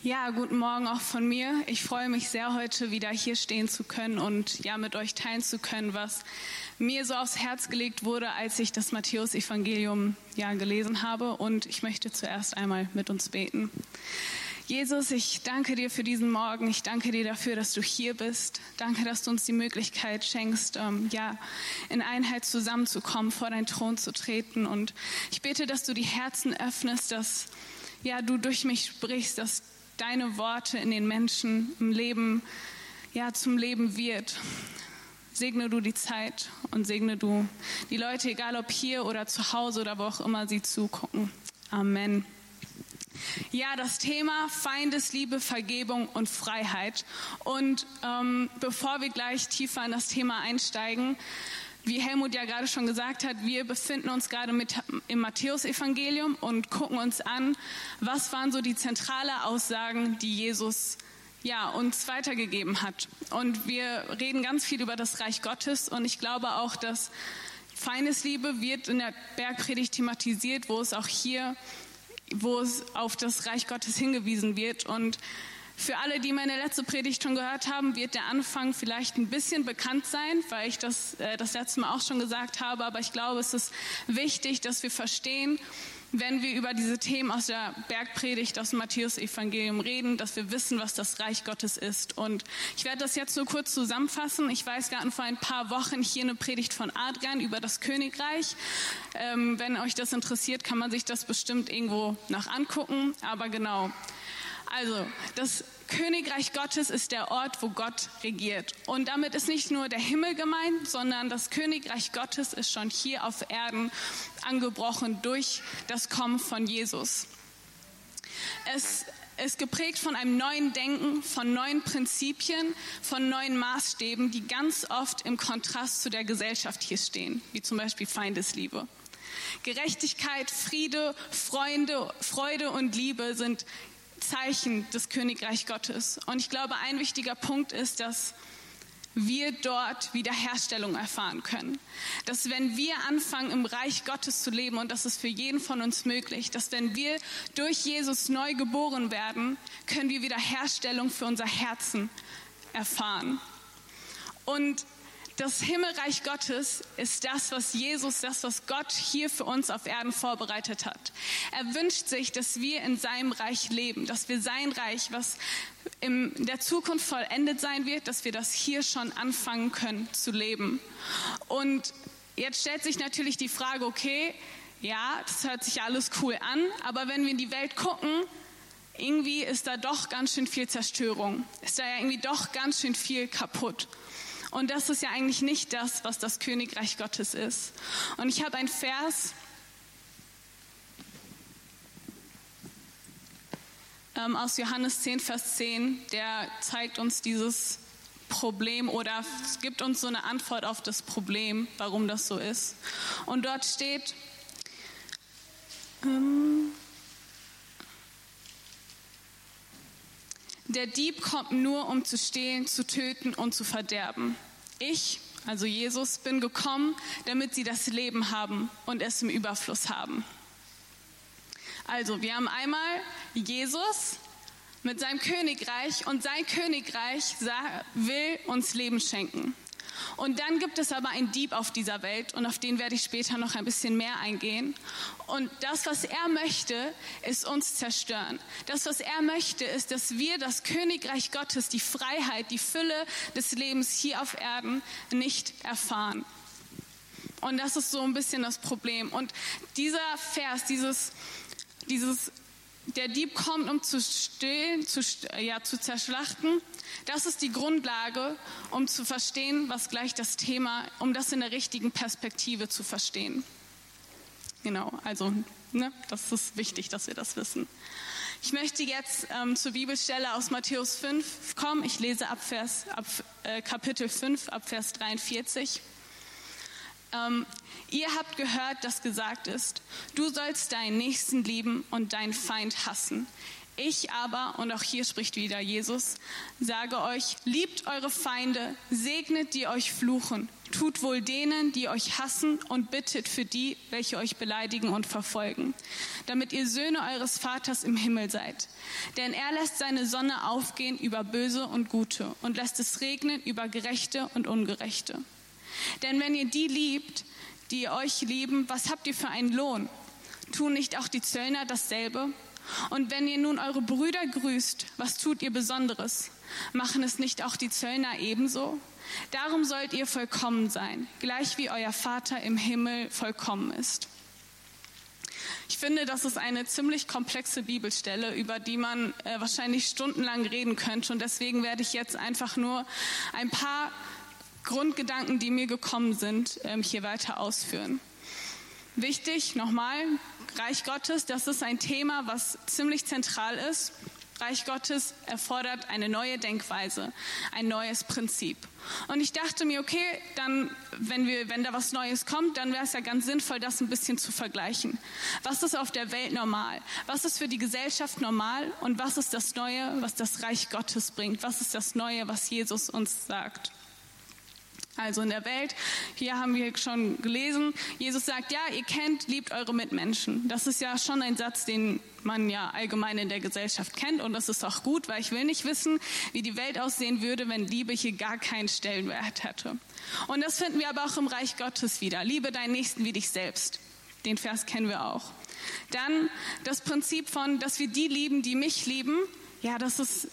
Ja, guten Morgen auch von mir. Ich freue mich sehr, heute wieder hier stehen zu können und ja, mit euch teilen zu können, was mir so aufs Herz gelegt wurde, als ich das Matthäus-Evangelium gelesen habe. Und ich möchte zuerst einmal mit uns beten. Jesus, ich danke dir für diesen Morgen. Ich danke dir dafür, dass du hier bist. Danke, dass du uns die Möglichkeit schenkst, in Einheit zusammenzukommen, vor deinen Thron zu treten. Und ich bete, dass du die Herzen öffnest, dass du durch mich sprichst, dass deine Worte in den Menschen im Leben, zum Leben wird. Segne du die Zeit und segne du die Leute, egal ob hier oder zu Hause oder wo auch immer sie zugucken. Amen. Ja, das Thema Feindesliebe, Vergebung und Freiheit. Und bevor wir gleich tiefer in das Thema einsteigen, wie Helmut ja gerade schon gesagt hat, wir befinden uns gerade im Matthäus-Evangelium und gucken uns an, was waren so die zentralen Aussagen, die Jesus uns weitergegeben hat. Und wir reden ganz viel über das Reich Gottes und ich glaube auch, dass Feindesliebe wird in der Bergpredigt thematisiert, wo es auf das Reich Gottes hingewiesen wird. Und für alle, die meine letzte Predigt schon gehört haben, wird der Anfang vielleicht ein bisschen bekannt sein, weil ich das letzte Mal auch schon gesagt habe. Aber ich glaube, es ist wichtig, dass wir verstehen, wenn wir über diese Themen aus der Bergpredigt, aus dem Matthäus-Evangelium reden, dass wir wissen, was das Reich Gottes ist. Und ich werde das jetzt nur kurz zusammenfassen. Ich weiß, wir hatten vor ein paar Wochen hier eine Predigt von Adrian über das Königreich. Wenn euch das interessiert, kann man sich das bestimmt irgendwo noch angucken. Aber genau. Also, das Königreich Gottes ist der Ort, wo Gott regiert. Und damit ist nicht nur der Himmel gemeint, sondern das Königreich Gottes ist schon hier auf Erden angebrochen durch das Kommen von Jesus. Es ist geprägt von einem neuen Denken, von neuen Prinzipien, von neuen Maßstäben, die ganz oft im Kontrast zu der Gesellschaft hier stehen, wie zum Beispiel Feindesliebe. Gerechtigkeit, Friede, Freude und Liebe sind Zeichen des Königreich Gottes. Und ich glaube, ein wichtiger Punkt ist, dass wir dort Wiederherstellung erfahren können. Dass wenn wir anfangen, im Reich Gottes zu leben, und das ist für jeden von uns möglich, dass wenn wir durch Jesus neu geboren werden, können wir Wiederherstellung für unser Herzen erfahren. Und das Himmelreich Gottes ist das, was Gott hier für uns auf Erden vorbereitet hat. Er wünscht sich, dass wir in seinem Reich leben, dass wir sein Reich, was in der Zukunft vollendet sein wird, dass wir das hier schon anfangen können zu leben. Und jetzt stellt sich natürlich die Frage, okay, das hört sich alles cool an, aber wenn wir in die Welt gucken, irgendwie ist da doch ganz schön viel Zerstörung, ist da ja irgendwie doch ganz schön viel kaputt. Und das ist ja eigentlich nicht das, was das Königreich Gottes ist. Und ich habe einen Vers aus Johannes 10, Vers 10, der zeigt uns dieses Problem oder gibt uns so eine Antwort auf das Problem, warum das so ist. Und dort steht, der Dieb kommt nur, um zu stehlen, zu töten und zu verderben. Ich, also Jesus, bin gekommen, damit sie das Leben haben und es im Überfluss haben. Also, wir haben einmal Jesus mit seinem Königreich und sein Königreich will uns Leben schenken. Und dann gibt es aber einen Dieb auf dieser Welt und auf den werde ich später noch ein bisschen mehr eingehen. Und das, was er möchte, ist uns zerstören. Das, was er möchte, ist, dass wir das Königreich Gottes, die Freiheit, die Fülle des Lebens hier auf Erden nicht erfahren. Und das ist so ein bisschen das Problem. Und dieser Vers, der Dieb kommt, um zu stehlen, zu zerschlachten. Das ist die Grundlage, um zu verstehen, was gleich das Thema, um das in der richtigen Perspektive zu verstehen. Genau, also das ist wichtig, dass wir das wissen. Ich möchte jetzt zur Bibelstelle aus Matthäus 5 kommen. Ich lese ab Kapitel 5, ab Vers 43. Ihr habt gehört, dass gesagt ist, du sollst deinen Nächsten lieben und deinen Feind hassen. Ich aber, und auch hier spricht wieder Jesus, sage euch, liebt eure Feinde, segnet die euch fluchen, tut wohl denen, die euch hassen und bittet für die, welche euch beleidigen und verfolgen, damit ihr Söhne eures Vaters im Himmel seid. Denn er lässt seine Sonne aufgehen über Böse und Gute und lässt es regnen über Gerechte und Ungerechte. Denn wenn ihr die liebt, die euch lieben, was habt ihr für einen Lohn? Tun nicht auch die Zöllner dasselbe? Und wenn ihr nun eure Brüder grüßt, was tut ihr Besonderes? Machen es nicht auch die Zöllner ebenso? Darum sollt ihr vollkommen sein, gleich wie euer Vater im Himmel vollkommen ist. Ich finde, das ist eine ziemlich komplexe Bibelstelle, über die man wahrscheinlich stundenlang reden könnte. Und deswegen werde ich jetzt einfach nur ein paar Grundgedanken, die mir gekommen sind, hier weiter ausführen. Wichtig, nochmal, Reich Gottes, das ist ein Thema, was ziemlich zentral ist. Reich Gottes erfordert eine neue Denkweise, ein neues Prinzip. Und ich dachte mir, okay, dann, wenn da was Neues kommt, dann wäre es ja ganz sinnvoll, das ein bisschen zu vergleichen. Was ist auf der Welt normal? Was ist für die Gesellschaft normal? Und was ist das Neue, was das Reich Gottes bringt? Was ist das Neue, was Jesus uns sagt? Also in der Welt, hier haben wir schon gelesen, Jesus sagt, ja, ihr kennt, liebt eure Mitmenschen. Das ist ja schon ein Satz, den man ja allgemein in der Gesellschaft kennt und das ist auch gut, weil ich will nicht wissen, wie die Welt aussehen würde, wenn Liebe hier gar keinen Stellenwert hätte. Und das finden wir aber auch im Reich Gottes wieder. Liebe deinen Nächsten wie dich selbst. Den Vers kennen wir auch. Dann das Prinzip von, dass wir die lieben, die mich lieben. Ja, das ist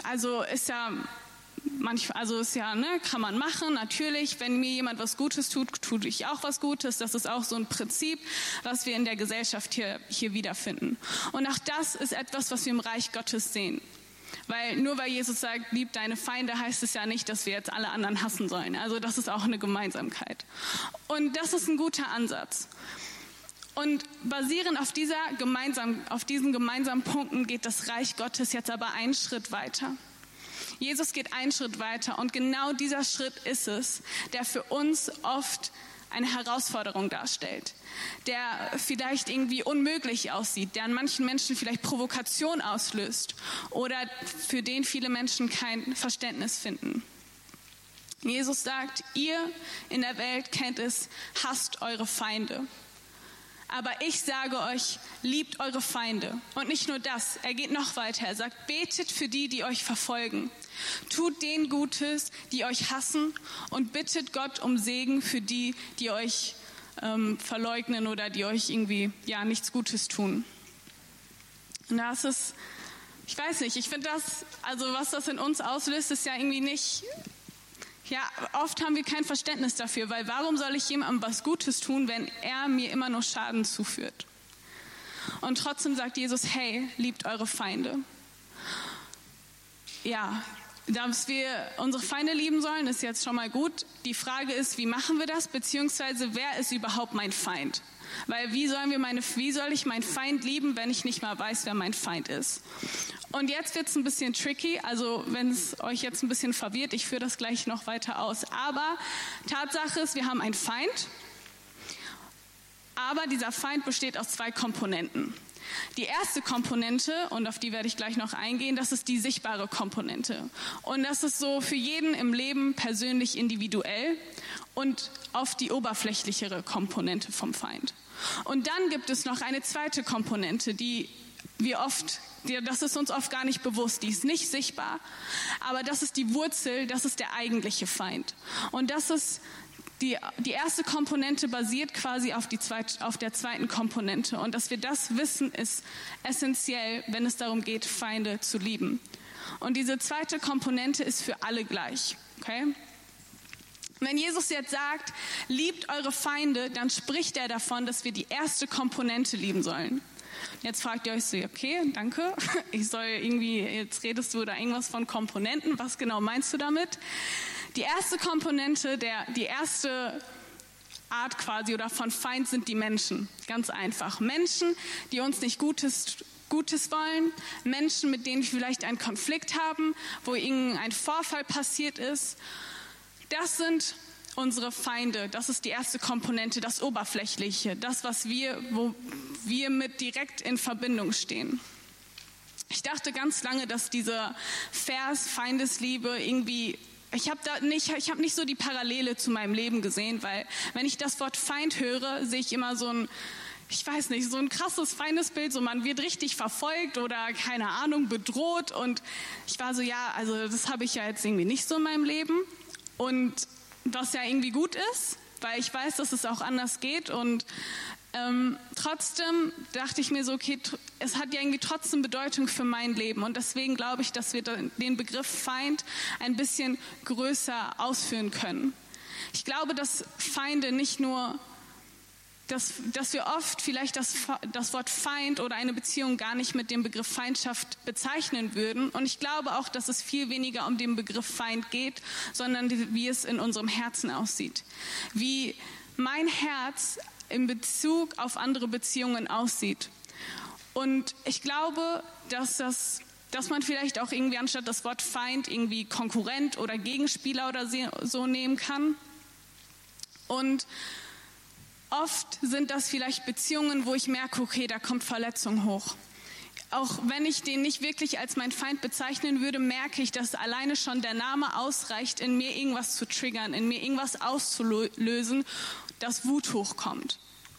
ja, kann man machen, natürlich, wenn mir jemand was Gutes tut, tue ich auch was Gutes. Das ist auch so ein Prinzip, was wir in der Gesellschaft hier wiederfinden. Und auch das ist etwas, was wir im Reich Gottes sehen. Weil nur weil Jesus sagt, lieb deine Feinde, heißt es ja nicht, dass wir jetzt alle anderen hassen sollen. Also das ist auch eine Gemeinsamkeit. Und das ist ein guter Ansatz. Und basierend auf diesen gemeinsamen Punkten geht das Reich Gottes jetzt aber einen Schritt weiter. Jesus geht einen Schritt weiter und genau dieser Schritt ist es, der für uns oft eine Herausforderung darstellt, der vielleicht irgendwie unmöglich aussieht, der an manchen Menschen vielleicht Provokation auslöst oder für den viele Menschen kein Verständnis finden. Jesus sagt, ihr in der Welt kennt es, hasst eure Feinde. Aber ich sage euch, liebt eure Feinde. Und nicht nur das, er geht noch weiter. Er sagt, betet für die, die euch verfolgen. Tut denen Gutes, die euch hassen und bittet Gott um Segen für die, die euch verleugnen oder die euch irgendwie nichts Gutes tun. Und das ist, ich weiß nicht, ich finde das, also was das in uns auslöst, ist ja irgendwie nicht... Ja, oft haben wir kein Verständnis dafür, weil warum soll ich jemandem was Gutes tun, wenn er mir immer nur Schaden zuführt? Und trotzdem sagt Jesus, hey, liebt eure Feinde. Ja, dass wir unsere Feinde lieben sollen, ist jetzt schon mal gut. Die Frage ist, wie machen wir das, beziehungsweise wer ist überhaupt mein Feind? Weil wie soll ich meinen Feind lieben, wenn ich nicht mal weiß, wer mein Feind ist? Und jetzt wird es ein bisschen tricky, also wenn es euch jetzt ein bisschen verwirrt, ich führe das gleich noch weiter aus. Aber Tatsache ist, wir haben einen Feind, aber dieser Feind besteht aus 2 Komponenten. Die erste Komponente, und auf die werde ich gleich noch eingehen, das ist die sichtbare Komponente. Und das ist so für jeden im Leben persönlich individuell und oft die oberflächlichere Komponente vom Feind. Und dann gibt es noch eine zweite Komponente, das ist uns oft gar nicht bewusst, die ist nicht sichtbar, aber das ist die Wurzel, das ist der eigentliche Feind. Und das ist die erste Komponente basiert quasi auf der zweiten Komponente. Und dass wir das wissen, ist essentiell, wenn es darum geht, Feinde zu lieben. Und diese zweite Komponente ist für alle gleich. Okay? Wenn Jesus jetzt sagt, liebt eure Feinde, dann spricht er davon, dass wir die erste Komponente lieben sollen. Jetzt fragt ihr euch so, okay, danke, jetzt redest du da irgendwas von Komponenten, was genau meinst du damit? Die erste Komponente, die erste Art quasi oder von Feind sind die Menschen, ganz einfach. Menschen, die uns nicht Gutes wollen, Menschen, mit denen wir vielleicht einen Konflikt haben, wo irgendein Vorfall passiert ist. Das sind unsere Feinde, das ist die erste Komponente, das Oberflächliche, das, wo wir mit direkt in Verbindung stehen. Ich dachte ganz lange, dass dieser Vers Feindesliebe irgendwie, ich habe nicht so die Parallele zu meinem Leben gesehen, weil wenn ich das Wort Feind höre, sehe ich immer so ein krasses Feindesbild, so man wird richtig verfolgt oder keine Ahnung, bedroht, und ich war so, ja, also das habe ich ja jetzt irgendwie nicht so in meinem Leben, und was ja irgendwie gut ist, weil ich weiß, dass es auch anders geht, und trotzdem dachte ich mir so, okay, es hat ja irgendwie trotzdem Bedeutung für mein Leben, und deswegen glaube ich, dass wir den Begriff Feind ein bisschen größer ausführen können. Ich glaube, dass Feinde nicht nur, dass wir oft vielleicht das Wort Feind oder eine Beziehung gar nicht mit dem Begriff Feindschaft bezeichnen würden, und ich glaube auch, dass es viel weniger um den Begriff Feind geht, sondern wie es in unserem Herzen aussieht. Wie mein Herz in Bezug auf andere Beziehungen aussieht. Und ich glaube, dass man vielleicht auch irgendwie anstatt das Wort Feind irgendwie Konkurrent oder Gegenspieler oder so nehmen kann. Und oft sind das vielleicht Beziehungen, wo ich merke, okay, da kommt Verletzung hoch. Auch wenn ich den nicht wirklich als mein Feind bezeichnen würde, merke ich, dass alleine schon der Name ausreicht, in mir irgendwas zu triggern, in mir irgendwas auszulösen, dass Wut hochkommt.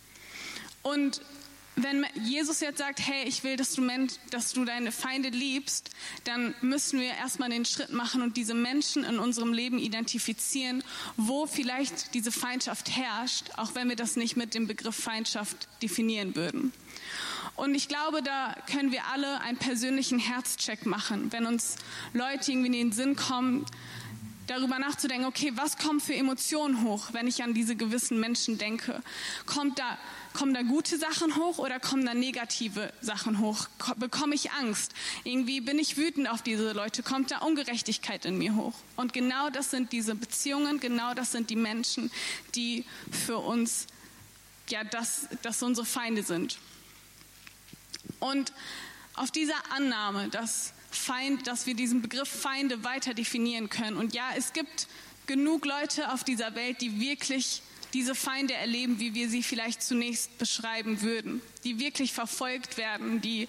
Und wenn Jesus jetzt sagt, hey, ich will, dass du deine Feinde liebst, dann müssen wir erstmal den Schritt machen und diese Menschen in unserem Leben identifizieren, wo vielleicht diese Feindschaft herrscht, auch wenn wir das nicht mit dem Begriff Feindschaft definieren würden. Und ich glaube, da können wir alle einen persönlichen Herzcheck machen, wenn uns Leute irgendwie in den Sinn kommen, darüber nachzudenken, okay, was kommen für Emotionen hoch, wenn ich an diese gewissen Menschen denke? Kommen da gute Sachen hoch oder kommen da negative Sachen hoch? Bekomme ich Angst? Irgendwie bin ich wütend auf diese Leute? Kommt da Ungerechtigkeit in mir hoch? Und genau das sind diese Beziehungen, genau das sind die Menschen, die für uns, ja, das unsere Feinde sind. Und auf dieser Annahme, dass wir diesen Begriff Feinde weiter definieren können. Und ja, es gibt genug Leute auf dieser Welt, die wirklich diese Feinde erleben, wie wir sie vielleicht zunächst beschreiben würden. Die wirklich verfolgt werden, die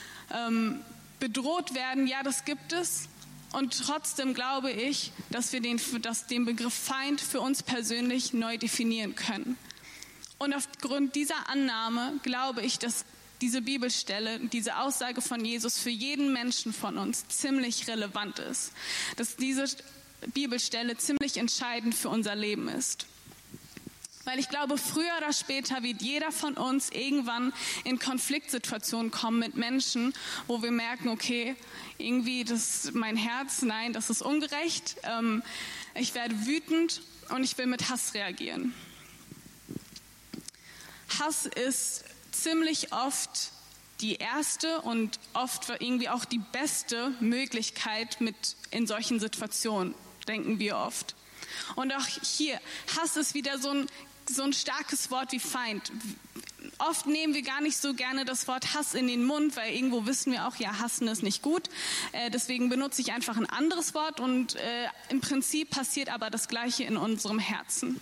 bedroht werden. Ja, das gibt es. Und trotzdem glaube ich, dass wir den Begriff Feind für uns persönlich neu definieren können. Und aufgrund dieser Annahme glaube ich, dass diese Bibelstelle, diese Aussage von Jesus für jeden Menschen von uns ziemlich relevant ist. Dass diese Bibelstelle ziemlich entscheidend für unser Leben ist. Weil ich glaube, früher oder später wird jeder von uns irgendwann in Konfliktsituationen kommen mit Menschen, wo wir merken, okay, irgendwie mein Herz, nein, das ist ungerecht. Ich werde wütend und ich will mit Hass reagieren. Hass ist ziemlich oft die erste und oft irgendwie auch die beste Möglichkeit in solchen Situationen, denken wir oft. Und auch hier, Hass ist wieder so ein starkes Wort wie Feind. Oft nehmen wir gar nicht so gerne das Wort Hass in den Mund, weil irgendwo wissen wir auch, ja, hassen ist nicht gut. Deswegen benutze ich einfach ein anderes Wort, und im Prinzip passiert aber das Gleiche in unserem Herzen.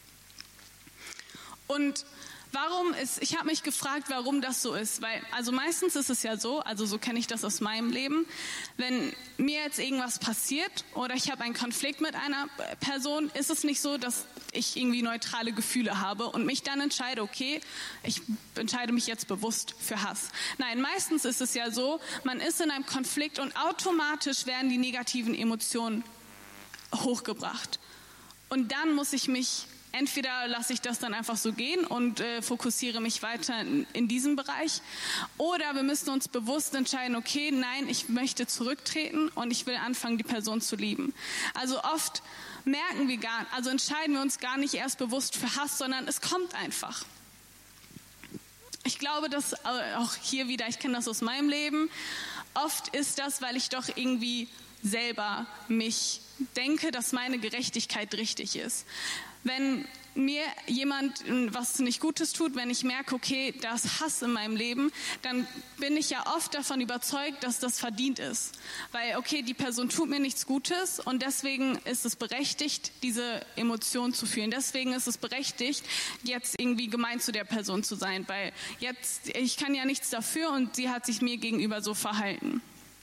Und ich habe mich gefragt, warum das so ist, weil also meistens ist es ja so, also so kenne ich das aus meinem Leben, wenn mir jetzt irgendwas passiert oder ich habe einen Konflikt mit einer Person, ist es nicht so, dass ich irgendwie neutrale Gefühle habe und mich dann entscheide, okay, ich entscheide mich jetzt bewusst für Hass. Nein, meistens ist es ja so, man ist in einem Konflikt und automatisch werden die negativen Emotionen hochgebracht. Und dann muss ich entweder lasse ich das dann einfach so gehen und fokussiere mich weiter in diesem Bereich, oder wir müssen uns bewusst entscheiden, okay, nein, ich möchte zurücktreten und ich will anfangen, die Person zu lieben. Also oft entscheiden wir uns gar nicht erst bewusst für Hass, sondern es kommt einfach. Ich glaube, dass auch hier wieder, ich kenne das aus meinem Leben, oft ist das, weil ich doch irgendwie selber mich denke, dass meine Gerechtigkeit richtig ist. Wenn mir jemand was nicht Gutes tut, wenn ich merke, okay, da ist Hass in meinem Leben, dann bin ich ja oft davon überzeugt, dass das verdient ist. Weil, okay, die Person tut mir nichts Gutes und deswegen ist es berechtigt, diese Emotion zu fühlen. Deswegen ist es berechtigt, jetzt irgendwie gemein zu der Person zu sein, weil jetzt, ich kann ja nichts dafür und sie hat sich mir gegenüber so verhalten.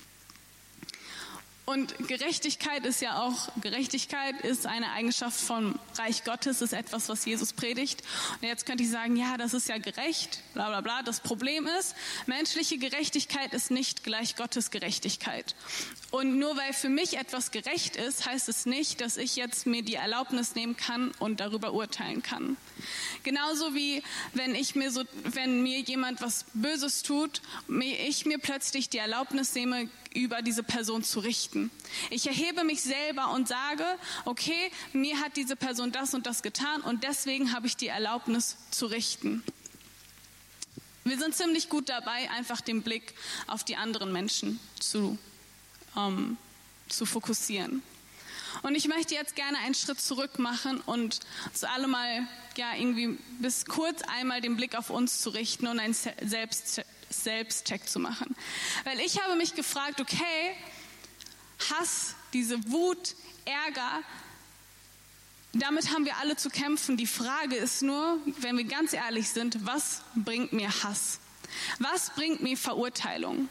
Und Gerechtigkeit ist eine Eigenschaft vom Reich Gottes, ist etwas, was Jesus predigt. Und jetzt könnte ich sagen, ja, das ist ja gerecht, bla bla bla. Das Problem ist, menschliche Gerechtigkeit ist nicht gleich Gottes Gerechtigkeit. Und nur weil für mich etwas gerecht ist, heißt es nicht, dass ich jetzt mir die Erlaubnis nehmen kann und darüber urteilen kann. Genauso wie wenn mir jemand was Böses tut, ich mir plötzlich die Erlaubnis nehme, über diese Person zu richten. Ich erhebe mich selber und sage, okay, mir hat diese Person das und das getan und deswegen habe ich die Erlaubnis zu richten. Wir sind ziemlich gut dabei, einfach den Blick auf die anderen Menschen zu fokussieren. Und ich möchte jetzt gerne einen Schritt zurück machen und uns alle mal irgendwie bis kurz einmal den Blick auf uns zu richten und einen Selbstcheck zu machen. Weil ich habe mich gefragt, okay, Hass, diese Wut, Ärger, damit haben wir alle zu kämpfen. Die Frage ist nur, wenn wir ganz ehrlich sind, was bringt mir Hass? Was bringt mir Verurteilung?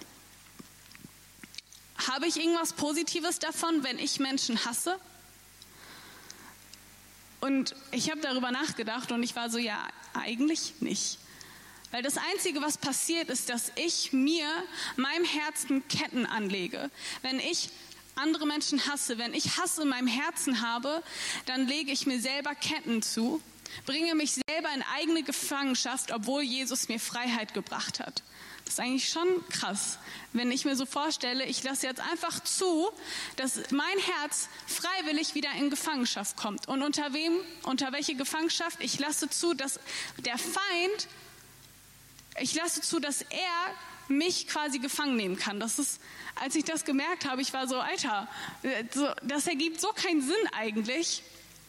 Habe ich irgendwas Positives davon, wenn ich Menschen hasse? Und ich habe darüber nachgedacht und ich war so, ja, eigentlich nicht. Weil das Einzige, was passiert, ist, dass ich meinem Herzen Ketten anlege. Wenn ich andere Menschen hasse, wenn ich Hass in meinem Herzen habe, dann lege ich mir selber Ketten zu, bringe mich selber in eigene Gefangenschaft, obwohl Jesus mir Freiheit gebracht hat. Das ist eigentlich schon krass, wenn ich mir so vorstelle, ich lasse jetzt einfach zu, dass mein Herz freiwillig wieder in Gefangenschaft kommt. Und unter welche Gefangenschaft? Ich lasse zu, dass der Feind, dass er mich quasi gefangen nehmen kann. Das ist, als ich das gemerkt habe, ich war so, Alter, das ergibt so keinen Sinn eigentlich.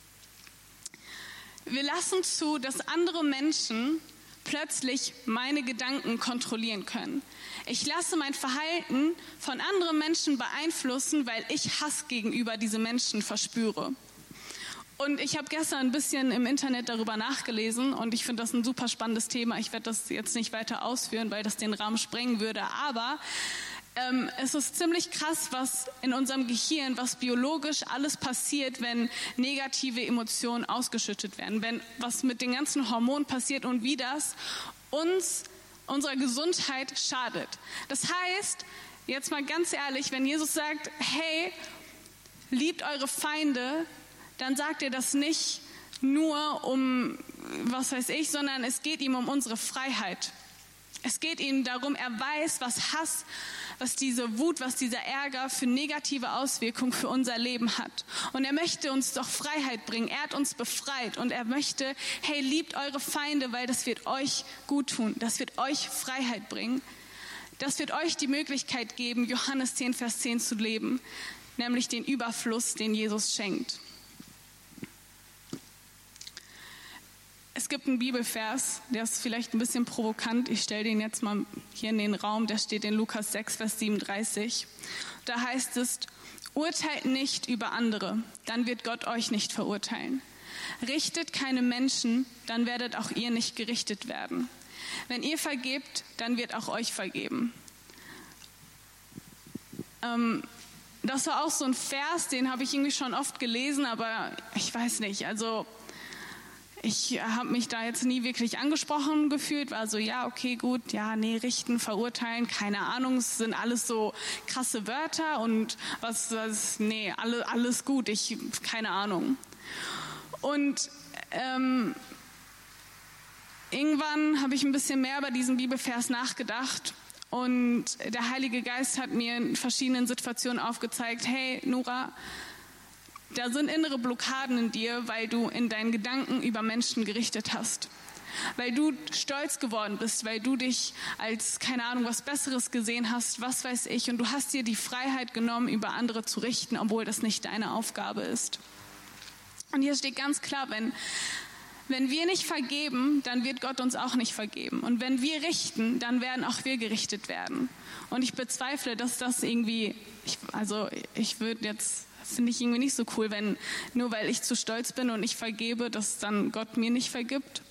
Wir lassen zu, dass andere Menschen plötzlich meine Gedanken kontrollieren können. Ich lasse mein Verhalten von anderen Menschen beeinflussen, weil ich Hass gegenüber diesen Menschen verspüre. Und ich habe gestern ein bisschen im Internet darüber nachgelesen und ich finde das ein super spannendes Thema. Ich werde das jetzt nicht weiter ausführen, weil das den Rahmen sprengen würde, aber es ist ziemlich krass, was in unserem Gehirn, was biologisch alles passiert, wenn negative Emotionen ausgeschüttet werden, was mit den ganzen Hormonen passiert und wie das unserer Gesundheit schadet. Das heißt, jetzt mal ganz ehrlich, wenn Jesus sagt, hey, liebt eure Feinde, dann sagt er das nicht nur um, sondern es geht ihm um unsere Freiheit. Es geht ihm darum, er weiß, was Hass, was diese Wut, was dieser Ärger für negative Auswirkungen für unser Leben hat. Und er möchte uns doch Freiheit bringen. Er hat uns befreit und er möchte, hey, liebt eure Feinde, weil das wird euch gut tun. Das wird euch Freiheit bringen. Das wird euch die Möglichkeit geben, Johannes 10, Vers 10 zu leben, nämlich den Überfluss, den Jesus schenkt. Es gibt einen Bibelvers, der ist vielleicht ein bisschen provokant. Ich stelle den jetzt mal hier in den Raum. Der steht in Lukas 6, Vers 37. Da heißt es, urteilt nicht über andere, dann wird Gott euch nicht verurteilen. Richtet keine Menschen, dann werdet auch ihr nicht gerichtet werden. Wenn ihr vergebt, dann wird auch euch vergeben. Das war auch so ein Vers, den habe ich irgendwie schon oft gelesen, aber ich weiß nicht, also ich habe mich da jetzt nie wirklich angesprochen gefühlt, war so, ja, okay, gut, ja, nee, richten, verurteilen, keine Ahnung, es sind alles so krasse Wörter und alles gut, keine Ahnung. Und irgendwann habe ich ein bisschen mehr über diesen Bibelvers nachgedacht und der Heilige Geist hat mir in verschiedenen Situationen aufgezeigt, hey, Nora, da sind innere Blockaden in dir, weil du in deinen Gedanken über Menschen gerichtet hast. Weil du stolz geworden bist, weil du dich als, keine Ahnung, was Besseres gesehen hast, was weiß ich. Und du hast dir die Freiheit genommen, über andere zu richten, obwohl das nicht deine Aufgabe ist. Und hier steht ganz klar, wenn wenn wir nicht vergeben, dann wird Gott uns auch nicht vergeben. Und wenn wir richten, dann werden auch wir gerichtet werden. Und ich bezweifle, dass das irgendwie, finde ich irgendwie nicht so cool, wenn nur weil ich zu stolz bin und ich vergebe, dass dann Gott mir nicht vergibt.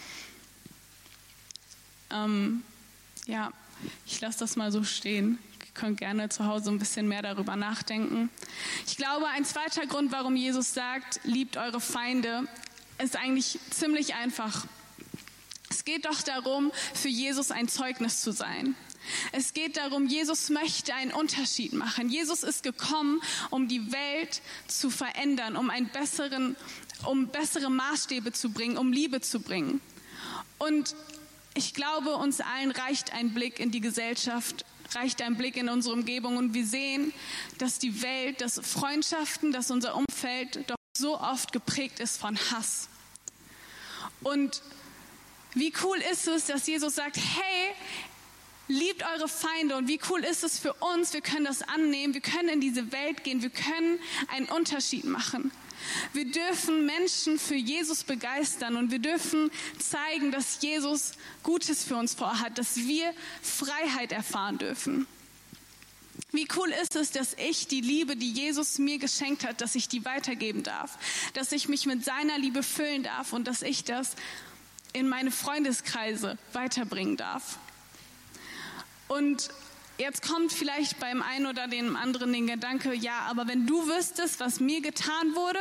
Ich lasse das mal so stehen. Ihr könnt gerne zu Hause ein bisschen mehr darüber nachdenken. Ich glaube, ein zweiter Grund, warum Jesus sagt, liebt eure Feinde, ist eigentlich ziemlich einfach. Es geht doch darum, für Jesus ein Zeugnis zu sein. Es geht darum, Jesus möchte einen Unterschied machen. Jesus ist gekommen, um die Welt zu verändern, um bessere Maßstäbe zu bringen, um Liebe zu bringen. Und ich glaube, uns allen reicht ein Blick in die Gesellschaft, reicht ein Blick in unsere Umgebung und wir sehen, dass die Welt, dass Freundschaften, dass unser Umfeld doch so oft geprägt ist von Hass. Und wie cool ist es, dass Jesus sagt, hey, liebt eure Feinde, und wie cool ist es für uns, wir können das annehmen, wir können in diese Welt gehen, wir können einen Unterschied machen. Wir dürfen Menschen für Jesus begeistern und wir dürfen zeigen, dass Jesus Gutes für uns vorhat, dass wir Freiheit erfahren dürfen. Wie cool ist es, dass ich die Liebe, die Jesus mir geschenkt hat, dass ich die weitergeben darf, dass ich mich mit seiner Liebe füllen darf und dass ich das in meine Freundeskreise weiterbringen darf. Und jetzt kommt vielleicht beim einen oder dem anderen den Gedanke, ja, aber wenn du wüsstest, was mir getan wurde,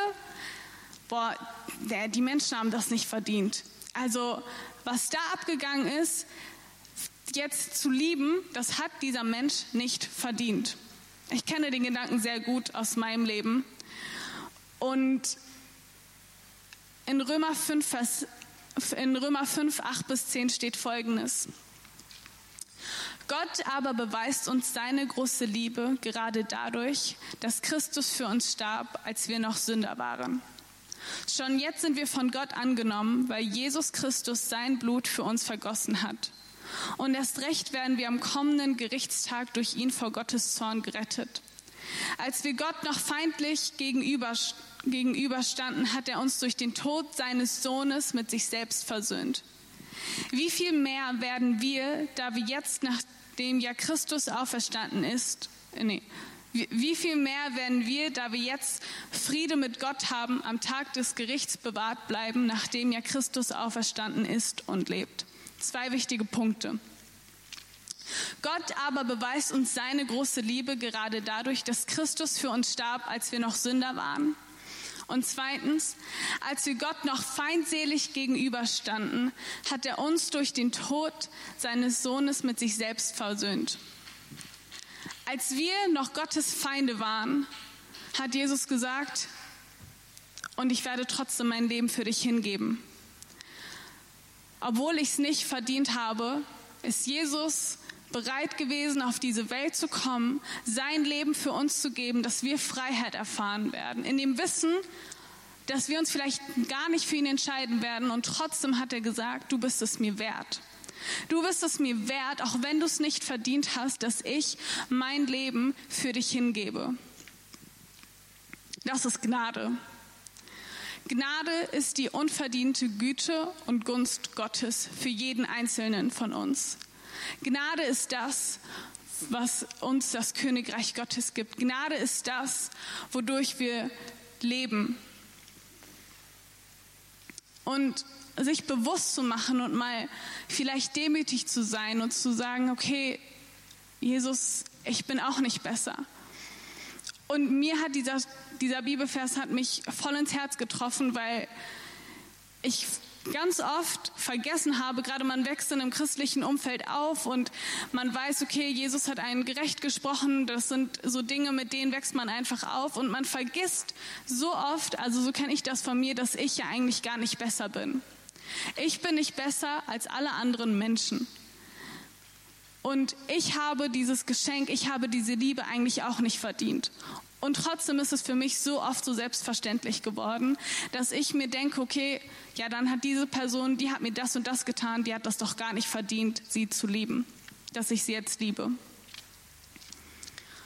die Menschen haben das nicht verdient. Also was da abgegangen ist, jetzt zu lieben, das hat dieser Mensch nicht verdient. Ich kenne den Gedanken sehr gut aus meinem Leben. Und in Römer 5, 8-10 steht Folgendes. Gott aber beweist uns seine große Liebe gerade dadurch, dass Christus für uns starb, als wir noch Sünder waren. Schon jetzt sind wir von Gott angenommen, weil Jesus Christus sein Blut für uns vergossen hat. Und erst recht werden wir am kommenden Gerichtstag durch ihn vor Gottes Zorn gerettet. Als wir Gott noch feindlich gegenüberstanden, hat er uns durch den Tod seines Sohnes mit sich selbst versöhnt. Wie viel mehr werden wir, da wir jetzt, nachdem ja Christus auferstanden ist, wie viel mehr werden wir, da wir jetzt Friede mit Gott haben, am Tag des Gerichts bewahrt bleiben, nachdem ja Christus auferstanden ist und lebt? 2 wichtige Punkte. Gott aber beweist uns seine große Liebe gerade dadurch, dass Christus für uns starb, als wir noch Sünder waren. Und zweitens, als wir Gott noch feindselig gegenüberstanden, hat er uns durch den Tod seines Sohnes mit sich selbst versöhnt. Als wir noch Gottes Feinde waren, hat Jesus gesagt, und ich werde trotzdem mein Leben für dich hingeben. Obwohl ich es nicht verdient habe, ist Jesus bereit gewesen, auf diese Welt zu kommen, sein Leben für uns zu geben, dass wir Freiheit erfahren werden. In dem Wissen, dass wir uns vielleicht gar nicht für ihn entscheiden werden, und trotzdem hat er gesagt, du bist es mir wert. Du bist es mir wert, auch wenn du es nicht verdient hast, dass ich mein Leben für dich hingebe. Das ist Gnade. Gnade ist die unverdiente Güte und Gunst Gottes für jeden Einzelnen von uns. Gnade ist das, was uns das Königreich Gottes gibt. Gnade ist das, wodurch wir leben. Und sich bewusst zu machen und mal vielleicht demütig zu sein und zu sagen, okay, Jesus, ich bin auch nicht besser. Und mir hat dieser Bibelvers hat mich voll ins Herz getroffen, weil ich ganz oft vergessen habe, gerade man wächst in einem christlichen Umfeld auf und man weiß, okay, Jesus hat einen gerecht gesprochen, das sind so Dinge, mit denen wächst man einfach auf und man vergisst so oft, also so kenne ich das von mir, dass ich ja eigentlich gar nicht besser bin. Ich bin nicht besser als alle anderen Menschen. Und ich habe dieses Geschenk, ich habe diese Liebe eigentlich auch nicht verdient. Und trotzdem ist es für mich so oft so selbstverständlich geworden, dass ich mir denke, okay, ja, dann hat diese Person, die hat mir das und das getan, die hat das doch gar nicht verdient, sie zu lieben, dass ich sie jetzt liebe.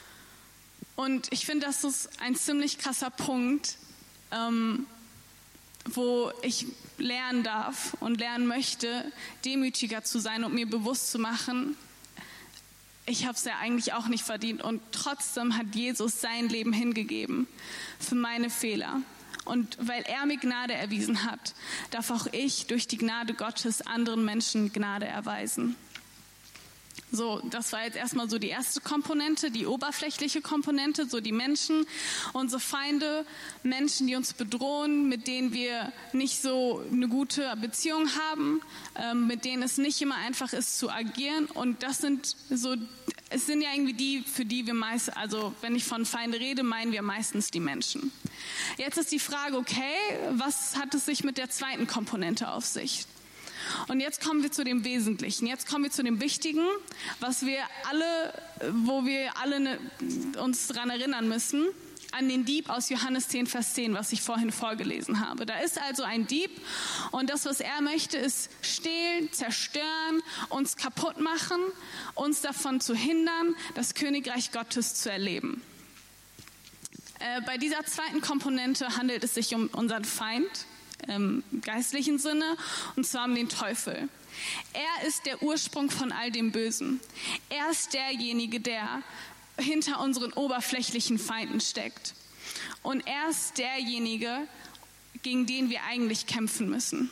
Und ich finde, das ist ein ziemlich krasser Punkt, wo ich lernen darf und lernen möchte, demütiger zu sein und mir bewusst zu machen, ich habe es ja eigentlich auch nicht verdient und trotzdem hat Jesus sein Leben hingegeben für meine Fehler. Und weil er mir Gnade erwiesen hat, darf auch ich durch die Gnade Gottes anderen Menschen Gnade erweisen. So, das war jetzt erstmal so die erste Komponente, die oberflächliche Komponente, so die Menschen, unsere Feinde, Menschen, die uns bedrohen, mit denen wir nicht so eine gute Beziehung haben, mit denen es nicht immer einfach ist zu agieren. Und das sind so, es sind ja irgendwie die, für die wir meist, also wenn ich von Feinde rede, meinen wir meistens die Menschen. Jetzt ist die Frage, okay, was hat es sich mit der zweiten Komponente auf sich? Und jetzt kommen wir zu dem Wesentlichen, jetzt kommen wir zu dem Wichtigen, was wir alle, wo wir alle uns daran erinnern müssen, an den Dieb aus Johannes 10, Vers 10, was ich vorhin vorgelesen habe. Da ist also ein Dieb und das, was er möchte, ist stehlen, zerstören, uns kaputt machen, uns davon zu hindern, das Königreich Gottes zu erleben. Bei dieser zweiten Komponente handelt es sich um unseren Feind, im geistlichen Sinne, und zwar um den Teufel. Er ist der Ursprung von all dem Bösen. Er ist derjenige, der hinter unseren oberflächlichen Feinden steckt. Und er ist derjenige, gegen den wir eigentlich kämpfen müssen.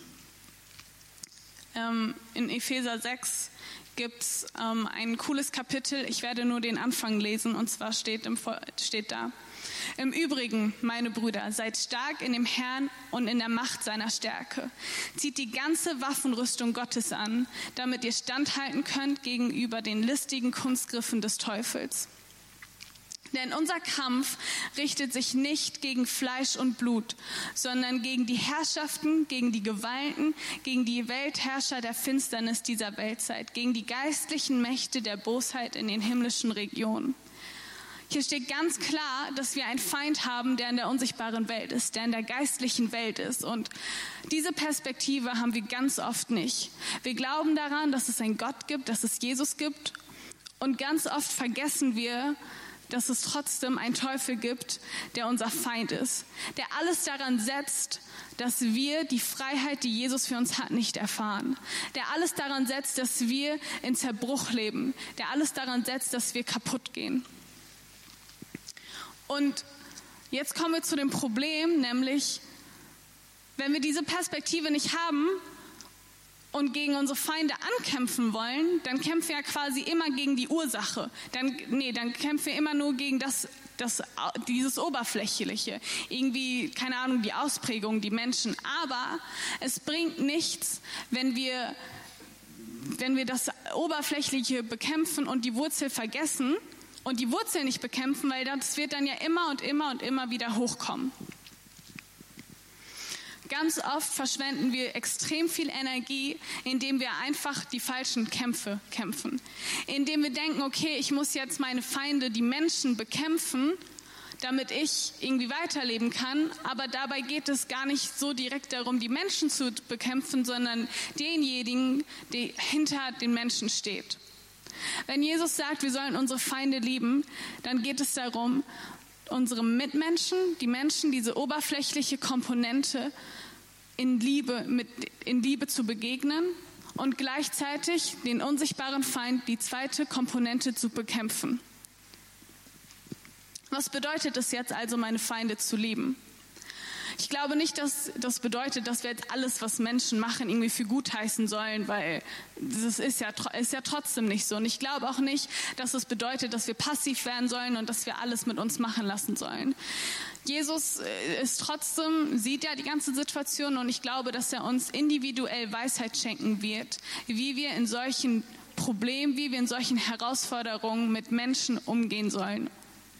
In Epheser 6 gibt es ein cooles Kapitel. Ich werde nur den Anfang lesen, und zwar steht da: Im Übrigen, meine Brüder, seid stark in dem Herrn und in der Macht seiner Stärke. Zieht die ganze Waffenrüstung Gottes an, damit ihr standhalten könnt gegenüber den listigen Kunstgriffen des Teufels. Denn unser Kampf richtet sich nicht gegen Fleisch und Blut, sondern gegen die Herrschaften, gegen die Gewalten, gegen die Weltherrscher der Finsternis dieser Weltzeit, gegen die geistlichen Mächte der Bosheit in den himmlischen Regionen. Hier steht ganz klar, dass wir einen Feind haben, der in der unsichtbaren Welt ist, der in der geistlichen Welt ist. Und diese Perspektive haben wir ganz oft nicht. Wir glauben daran, dass es einen Gott gibt, dass es Jesus gibt. Und ganz oft vergessen wir, dass es trotzdem einen Teufel gibt, der unser Feind ist. Der alles daran setzt, dass wir die Freiheit, die Jesus für uns hat, nicht erfahren. Der alles daran setzt, dass wir in Zerbruch leben. Der alles daran setzt, dass wir kaputt gehen. Und jetzt kommen wir zu dem Problem, nämlich, wenn wir diese Perspektive nicht haben und gegen unsere Feinde ankämpfen wollen, dann kämpfen wir ja quasi immer gegen die Ursache. Dann kämpfen wir immer nur gegen dieses Oberflächliche. Irgendwie, keine Ahnung, die Ausprägung, die Menschen. Aber es bringt nichts, wenn wir das Oberflächliche bekämpfen und die Wurzel vergessen, und die Wurzel nicht bekämpfen, weil das wird dann ja immer und immer und immer wieder hochkommen. Ganz oft verschwenden wir extrem viel Energie, indem wir einfach die falschen Kämpfe kämpfen. Indem wir denken, okay, ich muss jetzt meine Feinde, die Menschen, bekämpfen, damit ich irgendwie weiterleben kann. Aber dabei geht es gar nicht so direkt darum, die Menschen zu bekämpfen, sondern denjenigen, der hinter den Menschen steht. Wenn Jesus sagt, wir sollen unsere Feinde lieben, dann geht es darum, unsere Mitmenschen, die Menschen, diese oberflächliche Komponente in Liebe zu begegnen und gleichzeitig den unsichtbaren Feind, die zweite Komponente, zu bekämpfen. Was bedeutet es jetzt also, meine Feinde zu lieben? Ich glaube nicht, dass das bedeutet, dass wir jetzt alles, was Menschen machen, irgendwie für gut heißen sollen, weil das ist ja trotzdem nicht so. Und ich glaube auch nicht, dass es bedeutet, dass wir passiv werden sollen und dass wir alles mit uns machen lassen sollen. Jesus sieht ja die ganze Situation, und ich glaube, dass er uns individuell Weisheit schenken wird, wie wir in solchen Problemen, wie wir in solchen Herausforderungen mit Menschen umgehen sollen.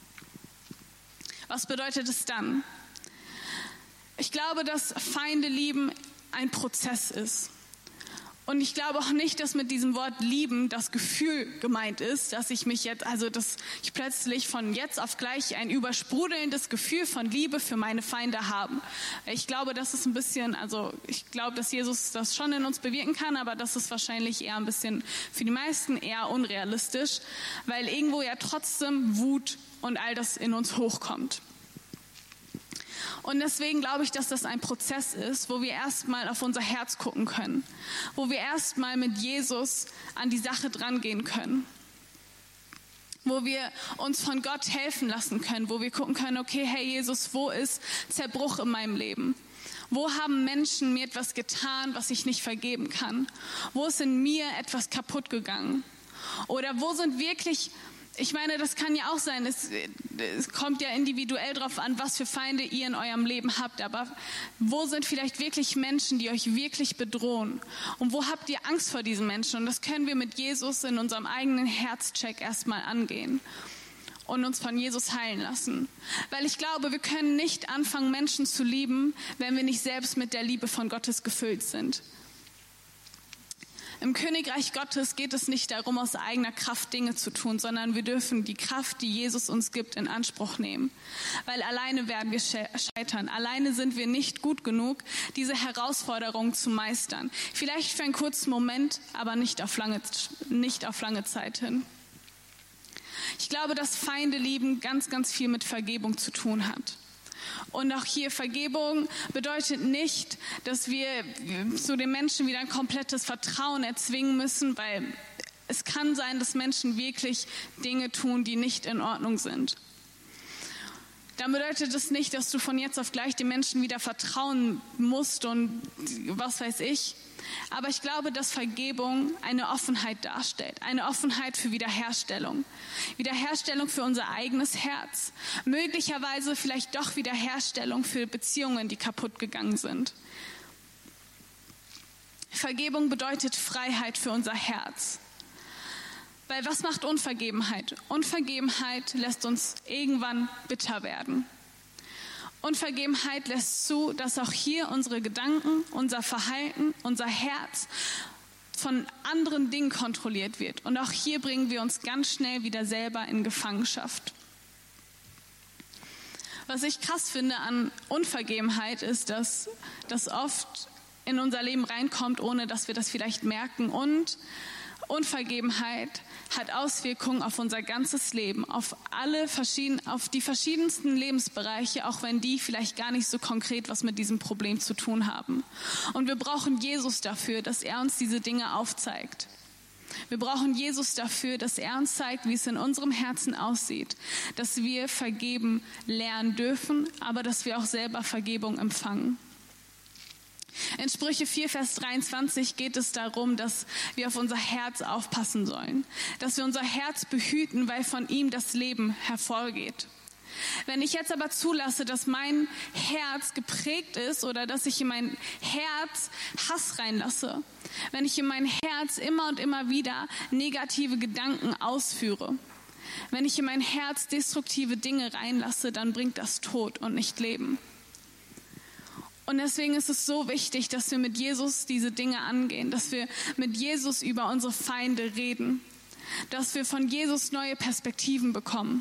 Was bedeutet es dann? Ich glaube, dass Feinde lieben ein Prozess ist. Und ich glaube auch nicht, dass mit diesem Wort lieben das Gefühl gemeint ist, dass ich plötzlich von jetzt auf gleich ein übersprudelndes Gefühl von Liebe für meine Feinde habe. Ich glaube, das ist ich glaube, dass Jesus das schon in uns bewirken kann, aber das ist wahrscheinlich eher ein bisschen für die meisten eher unrealistisch, weil irgendwo ja trotzdem Wut und all das in uns hochkommt. Und deswegen glaube ich, dass das ein Prozess ist, wo wir erstmal auf unser Herz gucken können, wo wir erstmal mit Jesus an die Sache drangehen können, wo wir uns von Gott helfen lassen können, wo wir gucken können, okay, Herr Jesus, wo ist Zerbruch in meinem Leben? Wo haben Menschen mir etwas getan, was ich nicht vergeben kann? Wo ist in mir etwas kaputt gegangen? Oder wo sind wirklich, ich meine, das kann ja auch sein, es kommt ja individuell darauf an, was für Feinde ihr in eurem Leben habt, aber wo sind vielleicht wirklich Menschen, die euch wirklich bedrohen? Und wo habt ihr Angst vor diesen Menschen? Und das können wir mit Jesus in unserem eigenen Herzcheck erstmal angehen und uns von Jesus heilen lassen. Weil ich glaube, wir können nicht anfangen, Menschen zu lieben, wenn wir nicht selbst mit der Liebe von Gottes gefüllt sind. Im Königreich Gottes geht es nicht darum, aus eigener Kraft Dinge zu tun, sondern wir dürfen die Kraft, die Jesus uns gibt, in Anspruch nehmen. Weil alleine werden wir scheitern. Alleine sind wir nicht gut genug, diese Herausforderungen zu meistern. Vielleicht für einen kurzen Moment, aber nicht auf lange Zeit hin. Ich glaube, dass Feinde lieben ganz, ganz viel mit Vergebung zu tun hat. Und auch hier, Vergebung bedeutet nicht, dass wir zu den Menschen wieder ein komplettes Vertrauen erzwingen müssen, weil es kann sein, dass Menschen wirklich Dinge tun, die nicht in Ordnung sind. Dann bedeutet es nicht, dass du von jetzt auf gleich den Menschen wieder vertrauen musst und was weiß ich. Aber ich glaube, dass Vergebung eine Offenheit darstellt, eine Offenheit für Wiederherstellung. Wiederherstellung für unser eigenes Herz. Möglicherweise vielleicht doch Wiederherstellung für Beziehungen, die kaputt gegangen sind. Vergebung bedeutet Freiheit für unser Herz. Weil was macht Unvergebenheit? Unvergebenheit lässt uns irgendwann bitter werden. Unvergebenheit lässt zu, dass auch hier unsere Gedanken, unser Verhalten, unser Herz von anderen Dingen kontrolliert wird. Und auch hier bringen wir uns ganz schnell wieder selber in Gefangenschaft. Was ich krass finde an Unvergebenheit ist, dass das oft in unser Leben reinkommt, ohne dass wir das vielleicht merken. Und Unvergebenheit hat Auswirkungen auf unser ganzes Leben, auf die verschiedensten Lebensbereiche, auch wenn die vielleicht gar nicht so konkret was mit diesem Problem zu tun haben. Und wir brauchen Jesus dafür, dass er uns diese Dinge aufzeigt. Wir brauchen Jesus dafür, dass er uns zeigt, wie es in unserem Herzen aussieht, dass wir vergeben lernen dürfen, aber dass wir auch selber Vergebung empfangen. In Sprüche 4, Vers 23 geht es darum, dass wir auf unser Herz aufpassen sollen, dass wir unser Herz behüten, weil von ihm das Leben hervorgeht. Wenn ich jetzt aber zulasse, dass mein Herz geprägt ist oder dass ich in mein Herz Hass reinlasse, wenn ich in mein Herz immer und immer wieder negative Gedanken ausführe, wenn ich in mein Herz destruktive Dinge reinlasse, dann bringt das Tod und nicht Leben. Und deswegen ist es so wichtig, dass wir mit Jesus diese Dinge angehen, dass wir mit Jesus über unsere Feinde reden, dass wir von Jesus neue Perspektiven bekommen.